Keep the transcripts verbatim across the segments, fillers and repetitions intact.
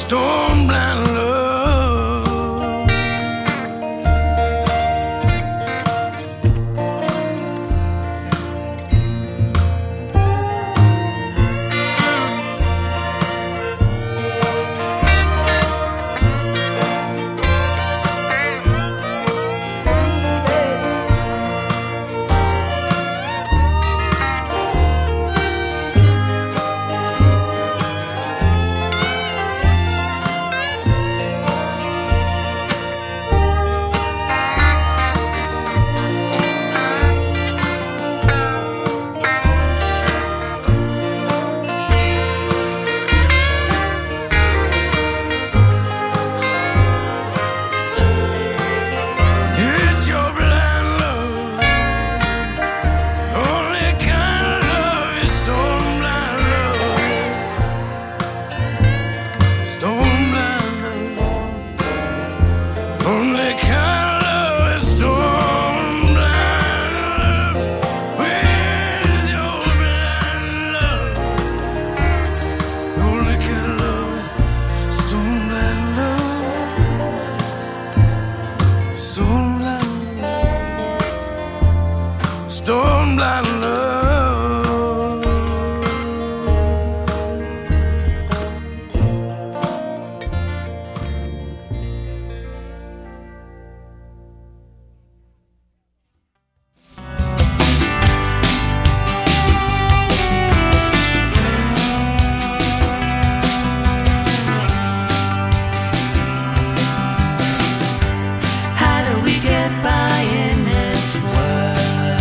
storm blind love. Storm blind love. How do we get by in this world?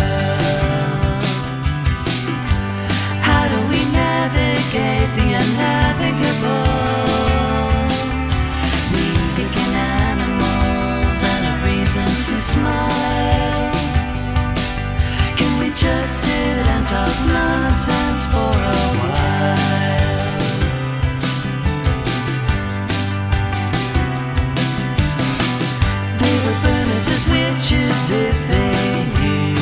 Navigate the unnavigable. Music and animals and a reason to smile. Can we just sit and talk nonsense for a while? They would burn us as witches if they knew.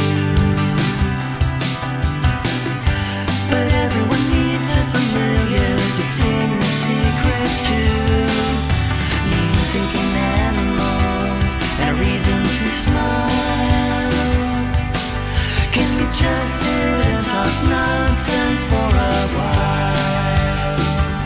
But everyone needs a familiar to sing the secrets to. Music and animals and a reason to smile. Can we just sit and talk nonsense for a while?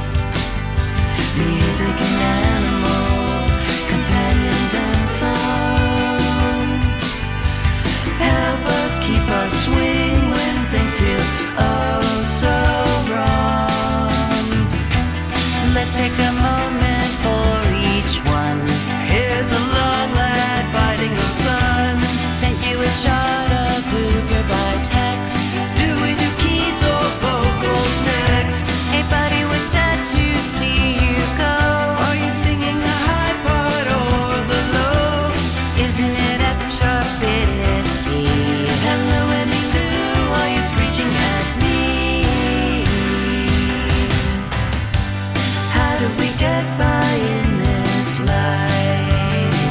Music and animals, companions and song. Help us keep us swing when things feel oh so wrong. Let's take a moment for each one. Here's a long lad fighting the sun. Sent you a shot of Google by text. Do we do keys or vocals next? Hey buddy, we're sad to see you go. Are you singing the high part or the low? Isn't it F sharp, it is key? Hello Emmy Lou, are you screeching at me? How do we get by in this life?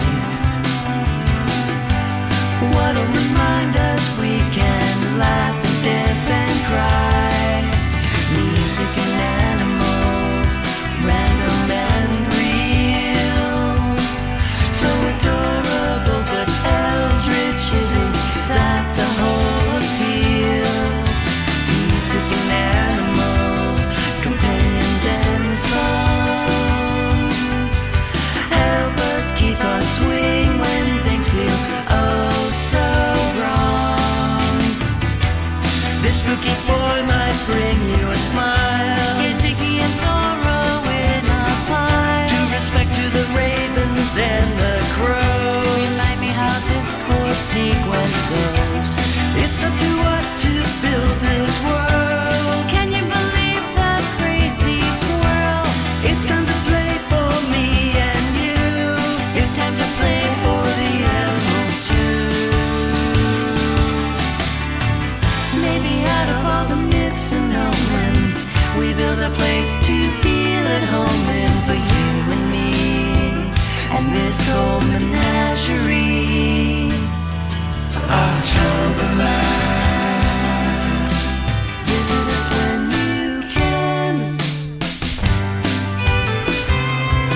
What'll remind us we can laugh and dance and cry? Music and animals, random and real. So adorable but eldritch, isn't that the whole appeal? Music and animals, companions and song. Help us keep our swing when things feel oh so wrong. This spooky boy might bring you a smile. Music and sorrow in a pile. To respect to the ravens and the crows. Remind me how this chord sequence goes. It's up to us to build this world. Can you believe that crazy swirl? It's time to play for me and you. It's time to play for the animals too. Maybe out of all the myths and omens, we build a place to feel at home in for you and me. And this whole menagerie. Octoberland. Visit us when you can.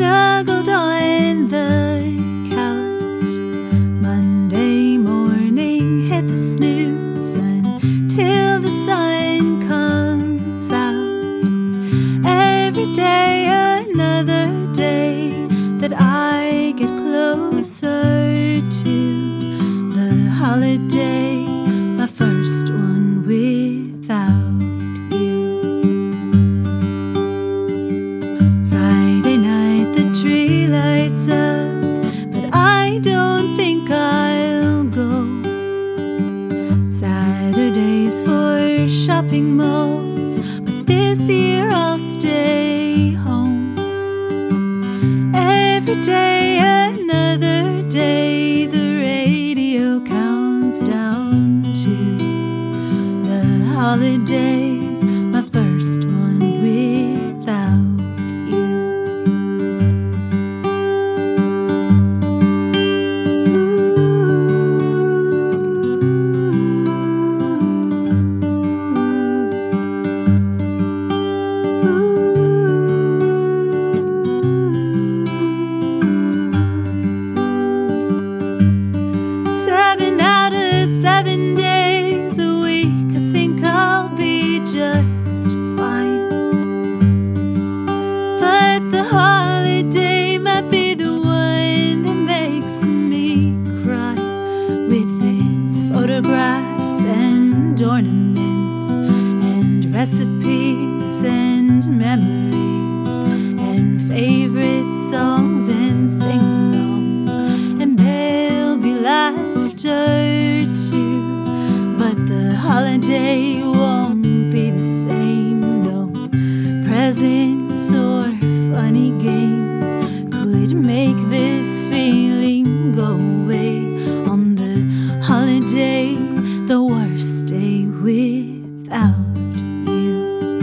snuggled on the couch. Monday morning, hit the snooze until the sun comes out. Every day, another day that I get closer to the holiday, my first one without you. Friday night, the tree lights up, but I don't think I'll go. Saturdays for shopping malls, but this year I'll stay home. Every day, another day, the radio counts down to the holiday, my first one without you. Seven out of seven days a week, I think I'll be just fine. But the holiday might be the one that makes me cry, with its photographs and ornaments and recipes and memories and favorite songs and sing-alongs, and there'll be laughter too. But the holiday won't be the same, no. Presents or funny games could make this feeling go away. On the holiday, the worst day without you.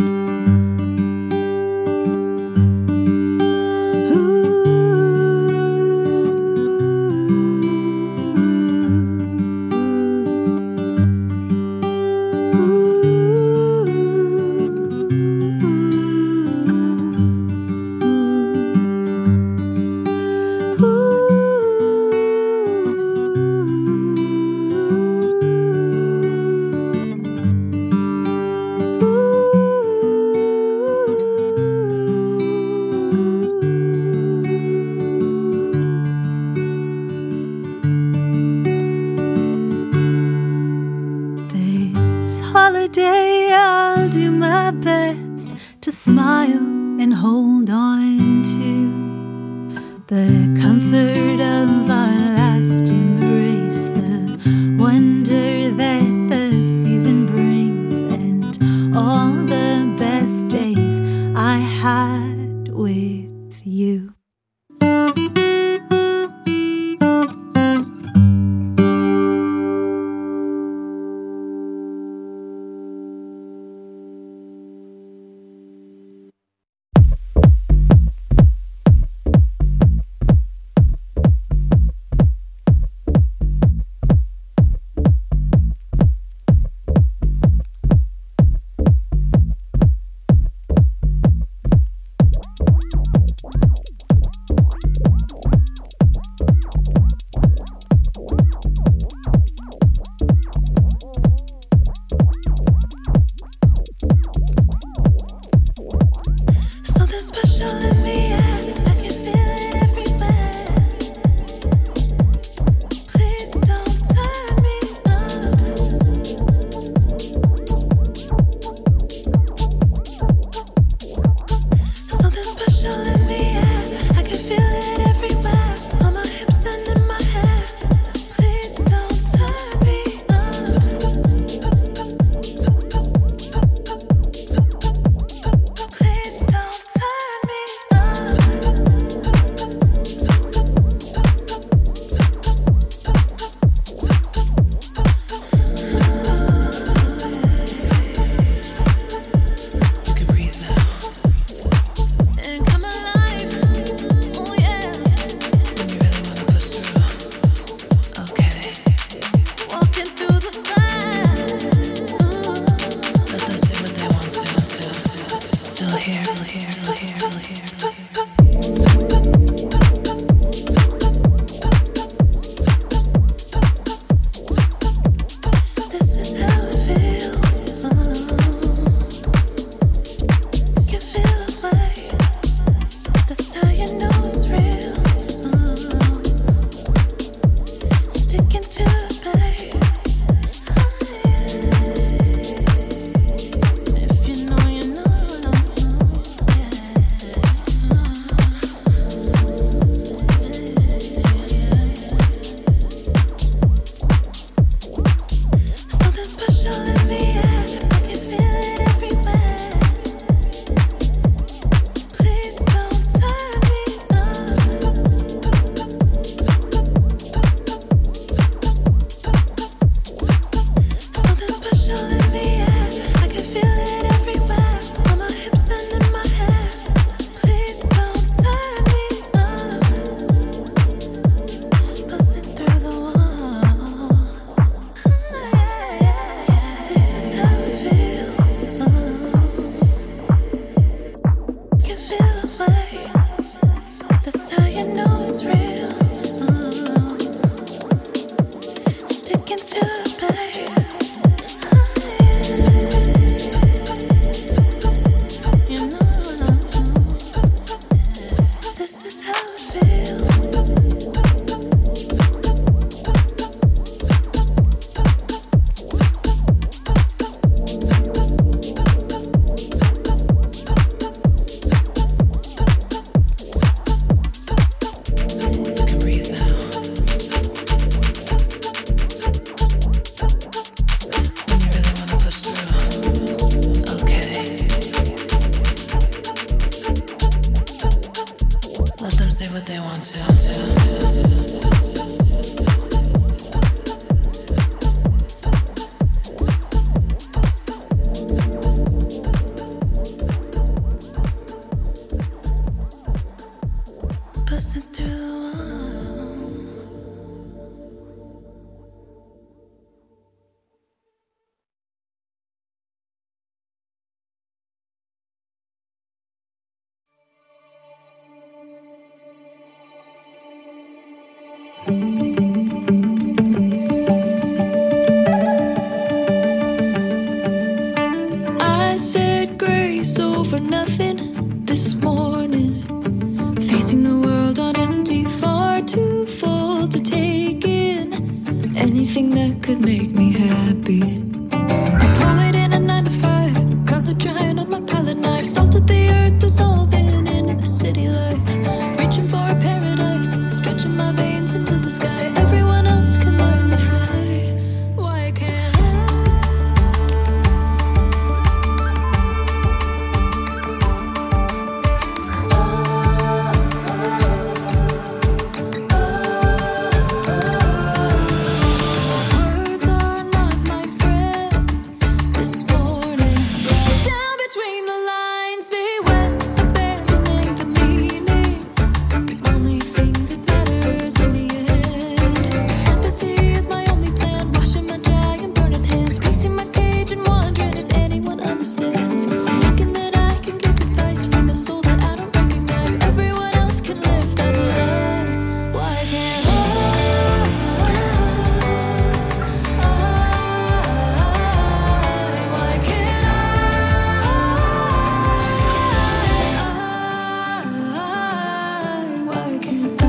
This holiday, I'll do my best to smile and hold on to the comfort of our last embrace, the wonder that the season brings, and all the best days I had with you. This is how it feels. I said grace over nothing this morning, facing the world on empty, far too full to take in anything that could make me happy. A poet in a nine to five, color drying on my palette knife, salted the earth, dissolving into the city life, reaching for a paradise, stretching my veins into the sky. Everyone else can learn to fly. Why can't I? Words are not my friend this morning. Down between the lines, they went abandoning the meaning. The only thing that matters in the end. Empathy is my only plan. Washing my dry and burning hands, pacing my cage and wondering if anyone understands. Thinking that I can get advice from a soul that I don't recognize. Everyone else can live that life. Why can't I? Why can't I? Why can't I?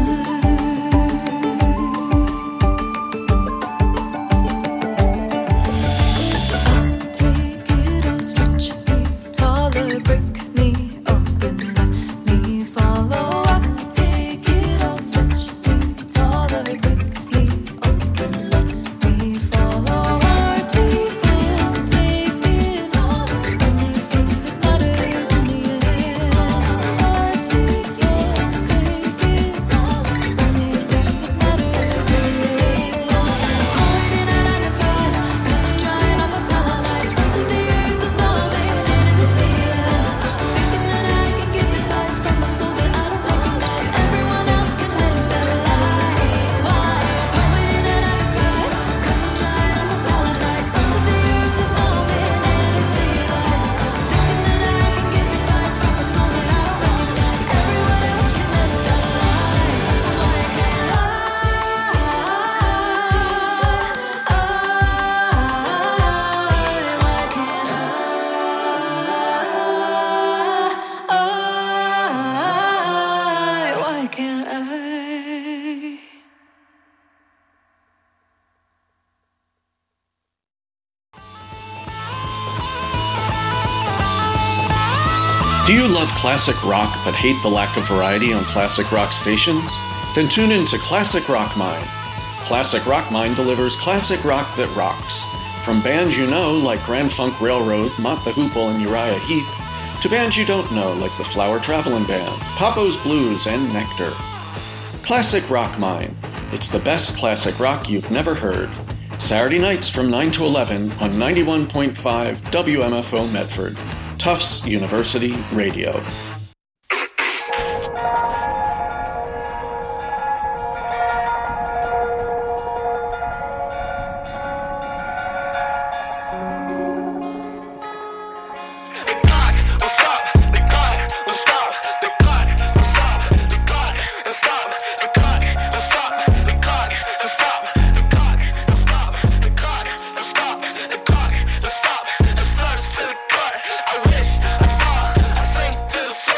Take it all, stretch me taller, break me open, let me follow. I take it all, stretch me taller, break me open, let me follow. Hard to fail, take it all, only thing that matters in the end. Hard to fail, take it all, only thing that matters in the end. Hard in a nine to five, color drying on my palette knife, salted the earth, dissolving into the sea life, thinking that I can give advice from a soul that I don't recognize. Everyone else can live their life. Why? Poet in a nine to five, color drying on my palette knife, salted the earth, dissolving into the sea life, thinking that I can give advice from a soul that I don't recognize. Everyone else can live their life. Why can't I? Why can't I? Why can't I? Do you love classic rock but hate the lack of variety on classic rock stations? Then tune in to Classic Rock Mine. Classic Rock Mine delivers classic rock that rocks. From bands you know like Grand Funk Railroad, Mott the Hoople, and Uriah Heep, to bands you don't know like the Flower Travelin' Band, Papo's Blues, and Nectar. Classic Rock Mine. It's the best classic rock you've never heard. Saturday nights from nine to eleven on ninety-one point five W M F O Medford. Tufts University Radio. To the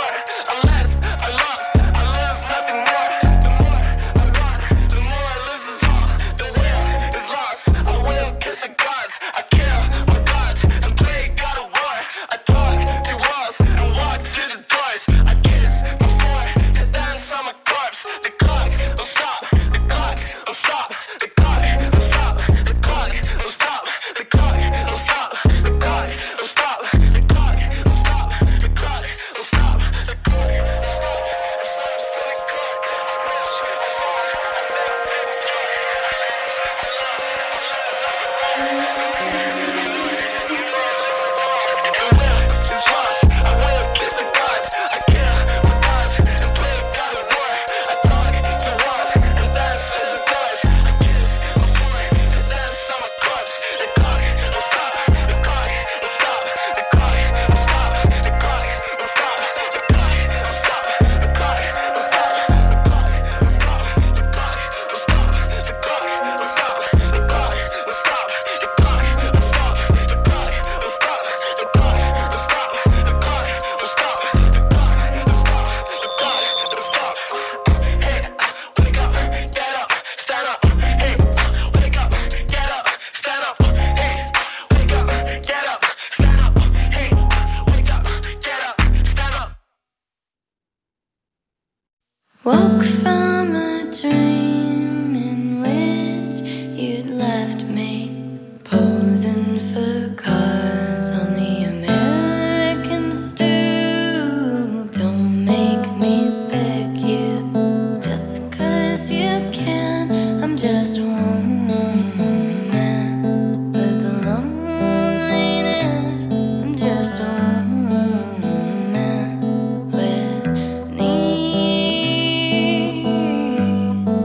from a dream in which you'd left me posing for cars on the American stoop. Don't make me beg you just 'cause you can. I'm just one man with loneliness. I'm just one man with needs.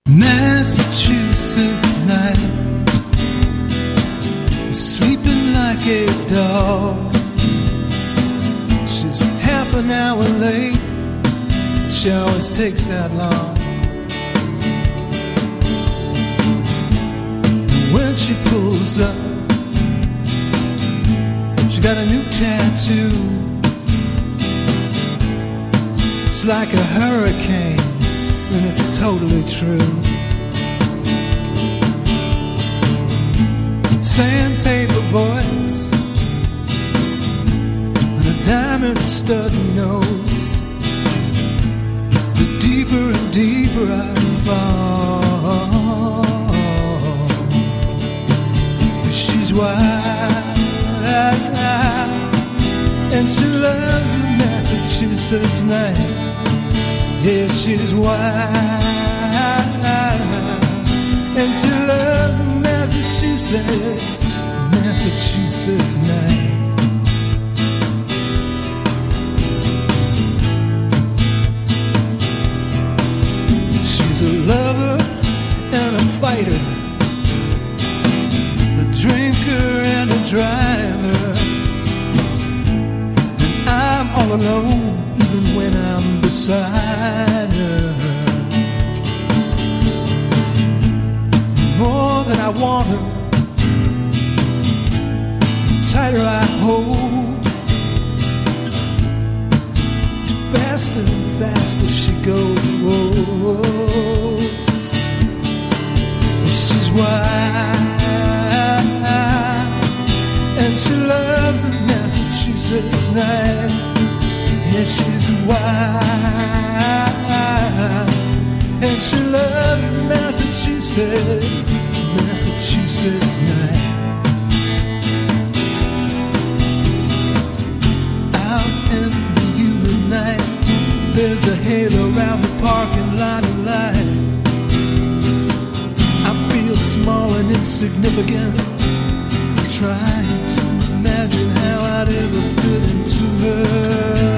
Massachusetts night, sleeping like a dog. She's half an hour late, she always takes that long. When she pulls up, she got a new tattoo. It's like a hurricane, and it's totally true. Sandpaper voice and a diamond stud nose. The deeper and deeper I fall, she's wild, and she loves the Massachusetts night. Yeah, she's wild, and she loves Massachusetts, Massachusetts night. She's a lover and a fighter, a drinker and a driver, and I'm all alone even when I'm beside her. More than I want her, the tighter I hold, faster and faster she goes. She's wild, and she loves the Massachusetts night. Yeah, she's wild, and she loves Massachusetts, Massachusetts night. Out in the humid night, there's a halo around the parking lot of light. I feel small and insignificant, trying to imagine how I'd ever fit into her.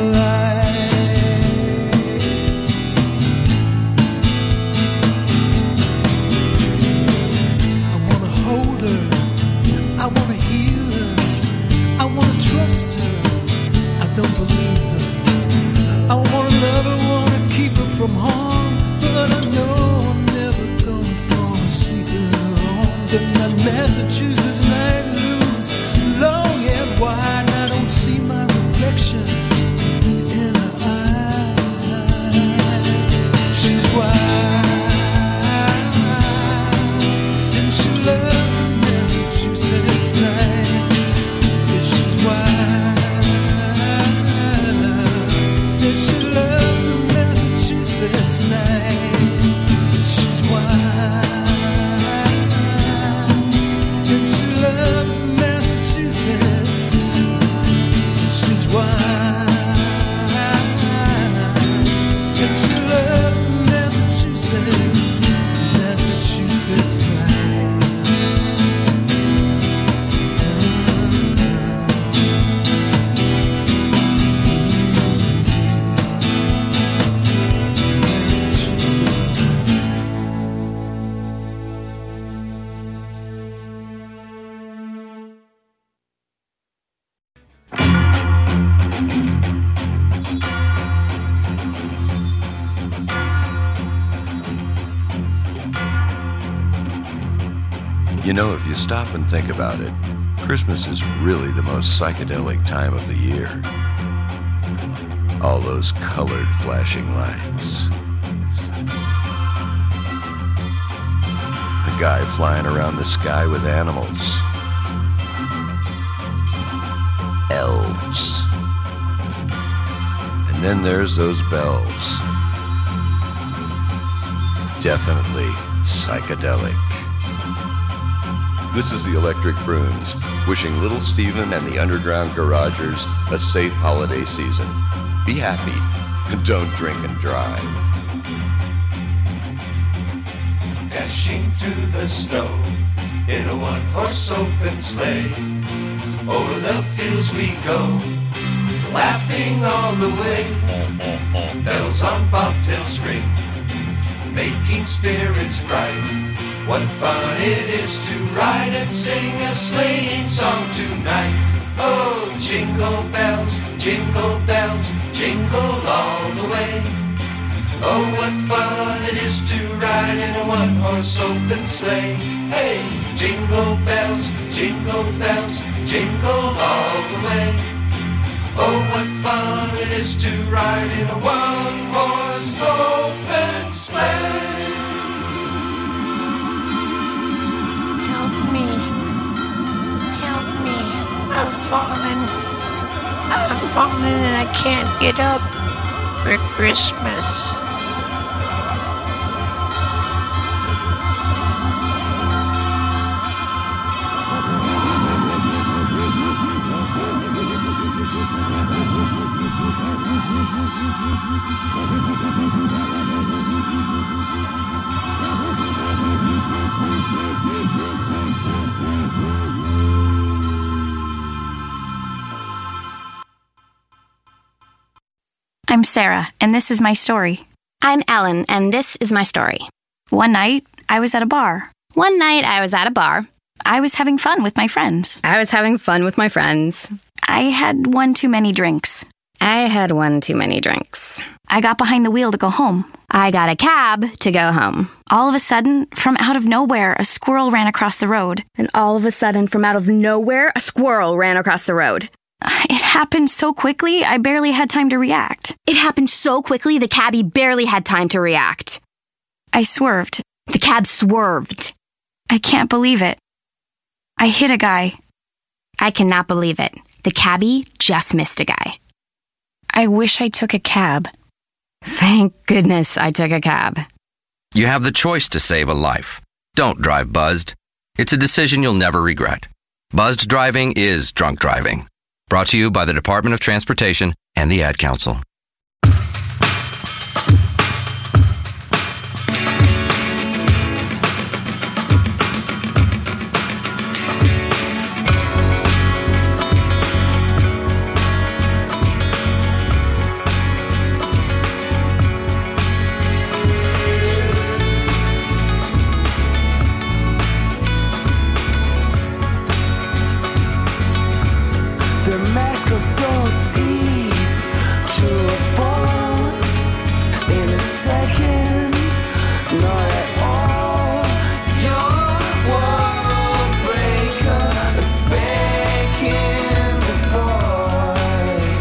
Trust her, I don't believe her. I wanna love her, wanna keep her from harm, but I know I'm never gonna fall asleep in her arms. And that Massachusetts night looms long and wide, I don't see my reflection in her eyes. She's wild, and she loves the Massachusetts night. She's wild, and she loves a Massachusetts night. She's wild, and she loves Massachusetts. She's wild, and she loves Massachusetts, Massachusetts night. You know, if you stop and think about it, Christmas is really the most psychedelic time of the year. All those colored flashing lights. A guy flying around the sky with animals. Elves. And then there's those bells. Definitely psychedelic. This is the Electric Prunes, wishing little Stephen and the Underground Garagers a safe holiday season. Be happy, and don't drink and drive. Dashing through the snow in a one-horse open sleigh, over the fields we go, laughing all the way. Bells on bobtails ring, making spirits bright. What fun it is to ride and sing a sleighing song tonight. Oh, jingle bells, jingle bells, jingle all the way. Oh, what fun it is to ride in a one-horse open sleigh. Hey, jingle bells, jingle bells, jingle all the way. Oh, what fun it is to ride in a one-horse open sleigh. Help me. Help me. I've fallen. I've fallen and I can't get up for Christmas. I'm Sarah, and this is my story. I'm Ellen, and this is my story. One night, I was at a bar. One night, I was at a bar. I was having fun with my friends. I was having fun with my friends. I had one too many drinks. I had one too many drinks. I got behind the wheel to go home. I got a cab to go home. All of a sudden, from out of nowhere, a squirrel ran across the road. And all of a sudden, from out of nowhere, a squirrel ran across the road. It happened so quickly, I barely had time to react. It happened so quickly, the cabbie barely had time to react. I swerved. The cab swerved. I can't believe it. I hit a guy. I cannot believe it. The cabbie just missed a guy. I wish I took a cab. Thank goodness I took a cab. You have the choice to save a life. Don't drive buzzed. It's a decision you'll never regret. Buzzed driving is drunk driving. Brought to you by the Department of Transportation and the Ad Council. The mask goes so deep, true or false, in a second, not at all. You're a world breaker, a speck in the void.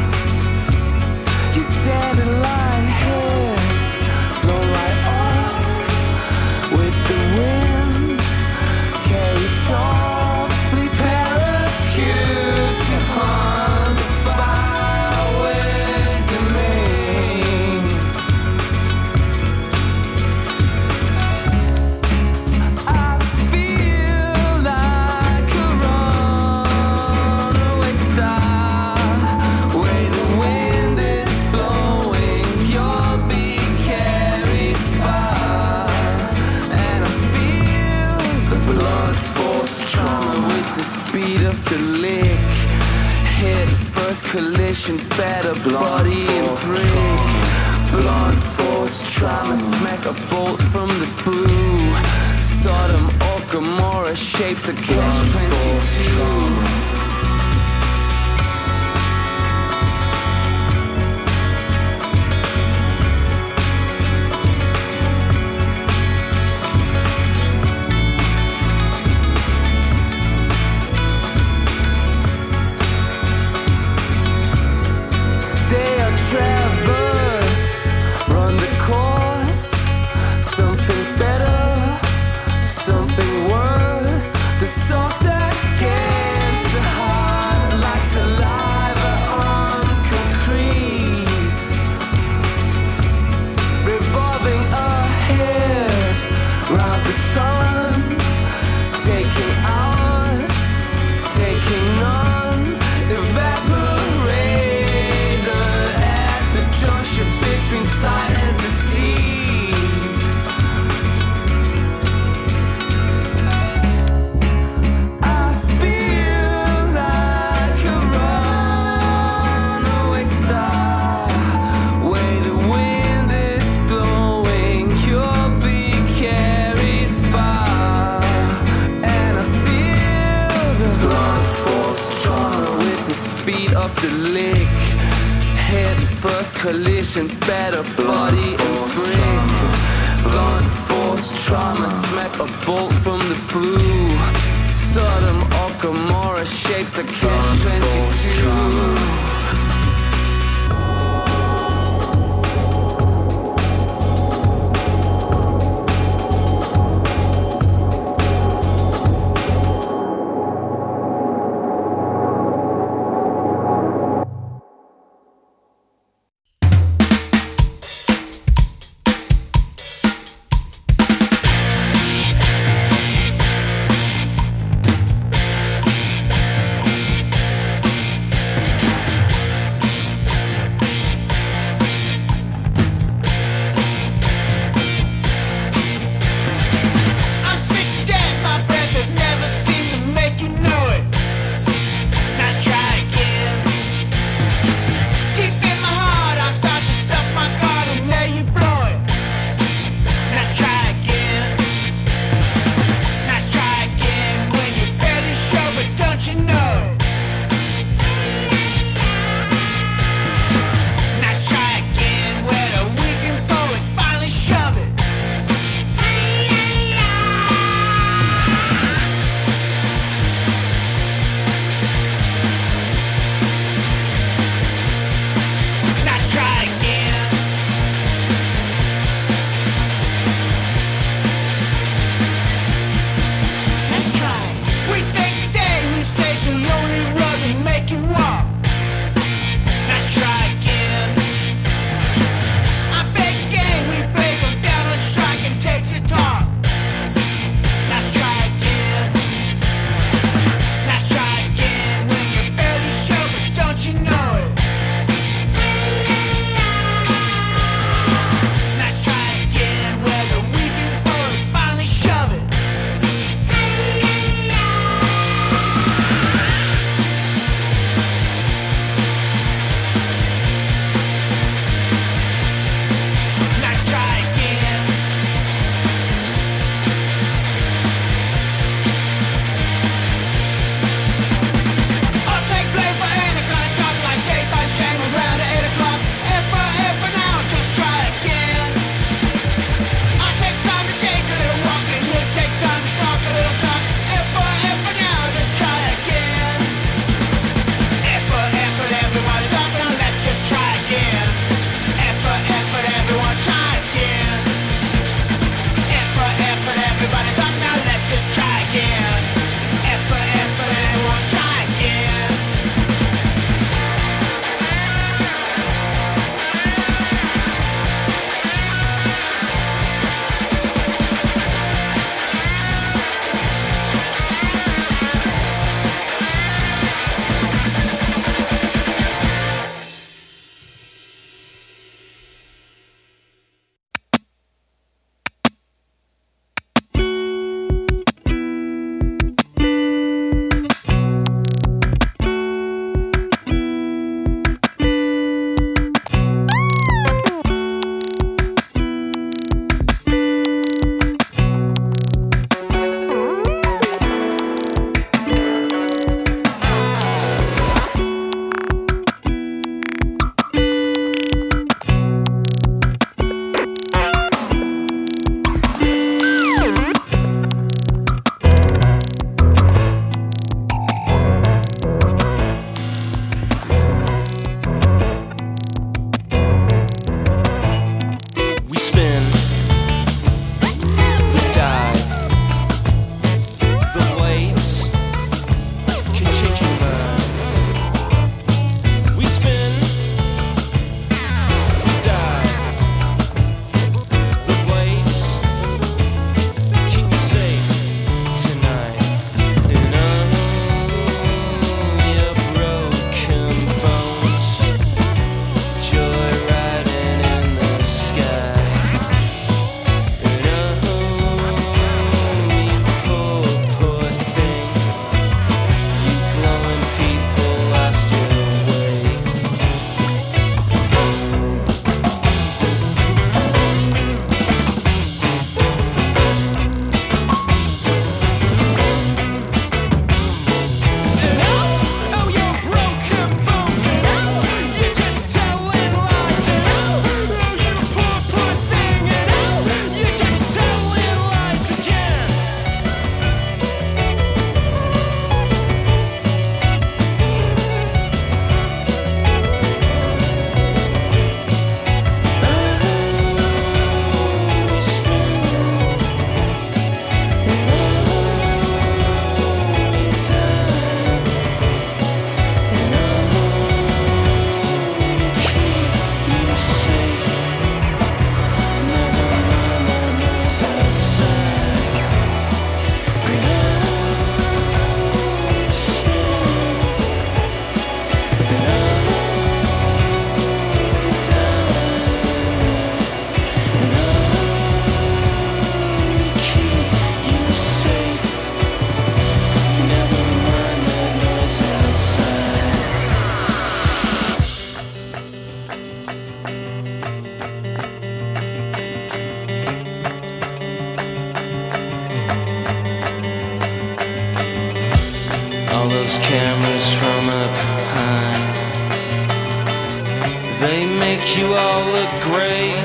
Your dandelion heads blown right off with the wind, carry softly parachute upon the faraway domain. I feel like a runaway star, where the wind is blowing, you'll be carried far. And I feel the blood force trauma with the speed of the lick. Head first collision, better body and brick. Blunt force trauma, smack a bolt from the blue. Sodom or Gomorrah shapes a catch twenty-two. Stay or traverse, run the course. Something better, something worse. The soft against the beat of the lick. Head first collision, better body and brick. Blunt force trauma, smack a bolt from the blue. Sodom or Gomorrah shapes a catch twenty-two. make you all look great.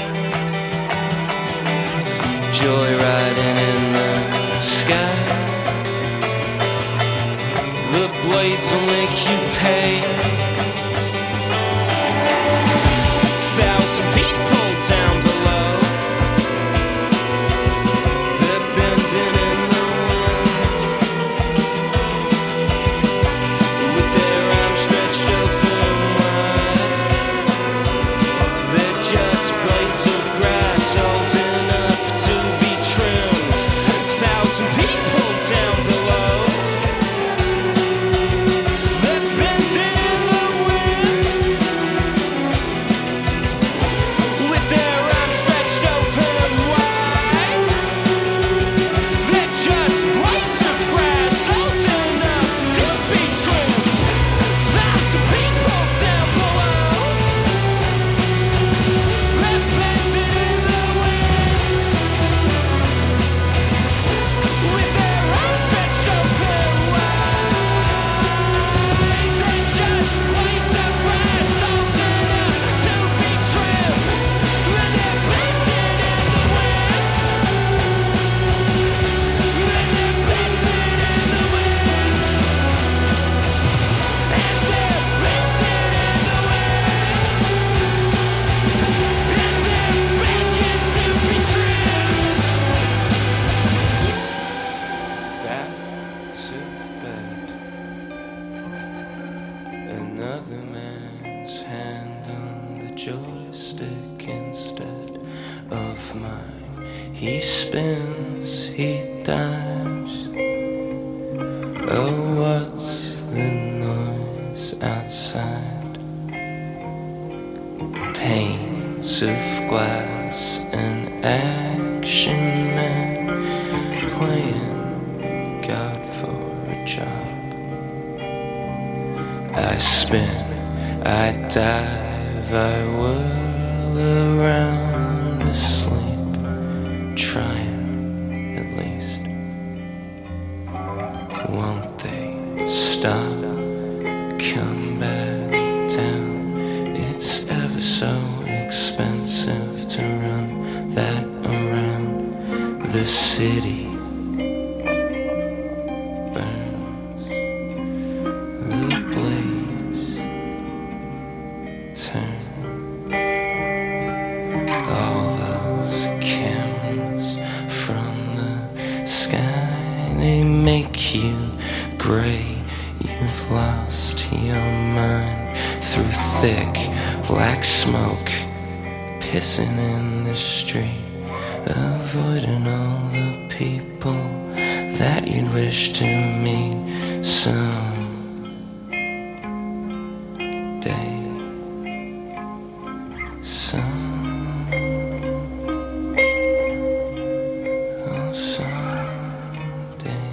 Joyriding in the sky. The blades will make you pay. Thousand people down below, they're bending in the wind, with their arms stretched open wide. They're just blades of grass old enough to be trimmed. Thousand people down below, they're bending in the wind, with their arms stretched open wide. They're just blades of grass old enough to be trimmed. Thousand people down below, they're bending in the wind, with their arms stretched open wide. They're just blades of grass old enough to be trimmed. When they're bending in the wind, when they're bending in the wind, and they're bending in the wind, and they're begging to be trimmed. Back to bed. Another man's hand on the joystick instead of mine. He spins, he dives. Oh, what's the noise outside? Panes of glass and action man playing God for a job. I spin, I dive, I whirl around asleep, trying at least. Won't they stop, come back down? It's ever so expensive to run that around. The city burns, the blades turn. All those cameras from the sky, they make you gray. You've lost your mind through thick black smoke, pissing in the street, avoiding all the people that you'd wish to meet some day. Some, oh, someday.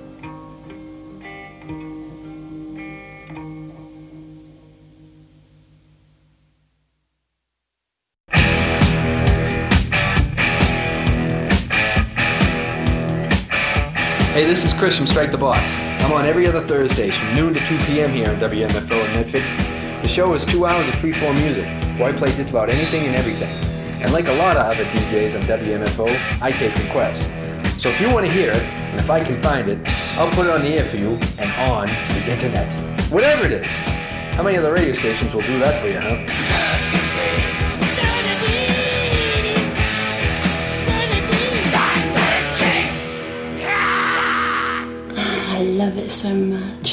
Hey, this is Chris from Strike the Box. I'm on every other Thursdays from noon to two p.m. here on W M F O in Medford. The show is two hours of freeform music, where I play just about anything and everything. And like a lot of other D Js on W M F O, I take requests. So if you want to hear it, and if I can find it, I'll put it on the air for you and on the internet. Whatever it is. How many other radio stations will do that for you, huh? I love it so much.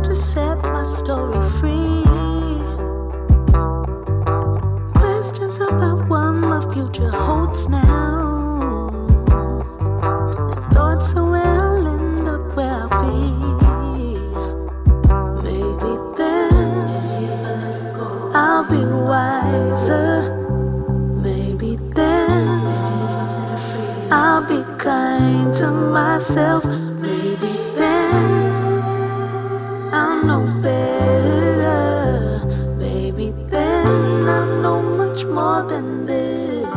to set my story free. Questions about what my future holds now. And thoughts so well end up where I'll be. Maybe then I'll be wiser. Maybe then I'll be kind to myself. Maybe then I'll know better. Maybe then I'll know much more than this.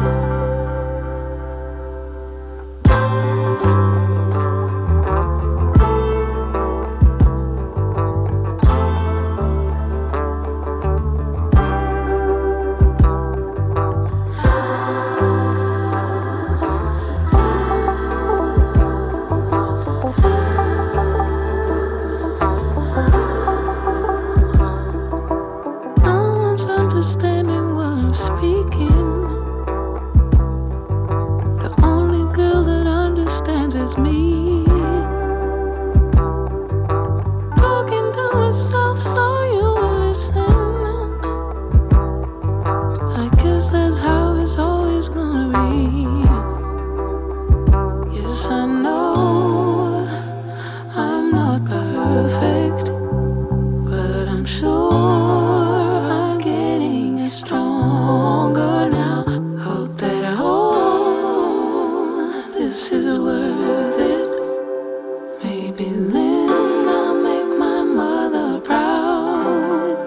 Understanding what I'm speaking. The only girl that understands is me. Talking to myself so you will listen. I guess that's how it's always gonna be. Yes, I know I'm not perfect, but I'm sure stronger now. Hope that all this is worth it. Maybe then I'll make my mother proud.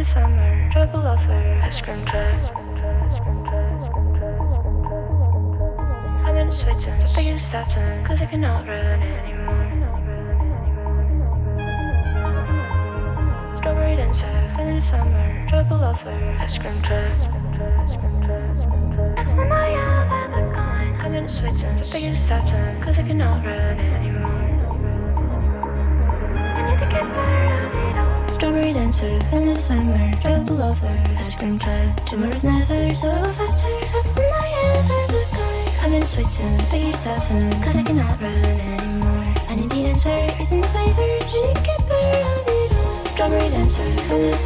the summer, triple lover, ice cream truck. I've been switching to picking steps in, cause I cannot run anymore. Strawberry dancer, in the summer, triple lover, ice cream truck. That's the night I've ever gone. I've been switching to picking steps in, cause I cannot run anymore. Strawberry dancer, in the summer, triple lover, ice cream truck. Tomorrow's never so faster, that's the night I've ever gone. I've been switching to picking steps in, cause I cannot run anymore. I need the answer, is in the flavors, you get better on it all. Strawberry dancer, in the